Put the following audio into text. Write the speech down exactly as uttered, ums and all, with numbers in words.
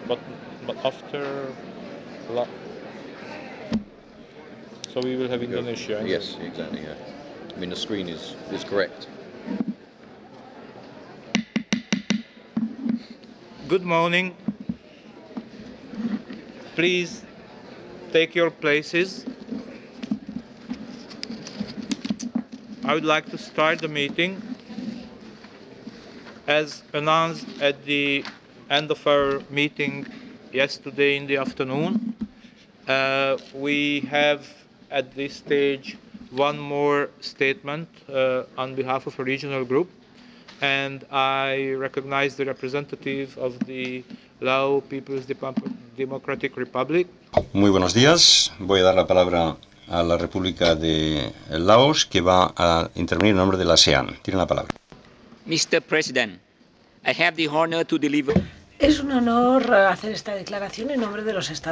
but but after la so we will have Indonesia. Yes, exactly. Yeah. I mean, the screen is is correct. Good morning. Please take your places. I would like to start the meeting. As announced at the end of our meeting yesterday in the afternoon, uh, we have at this stage one more statement uh, on behalf of a regional group, and I recognize the representative of the Lao People's Democratic Republic. Muy buenos días. Voy a dar la palabra a la República de Laos, que va a intervenir en nombre de la ASEAN. Tiene la palabra. mister President, I have the honor to deliver. Es un honor hacer esta declaración en nombre de los Estados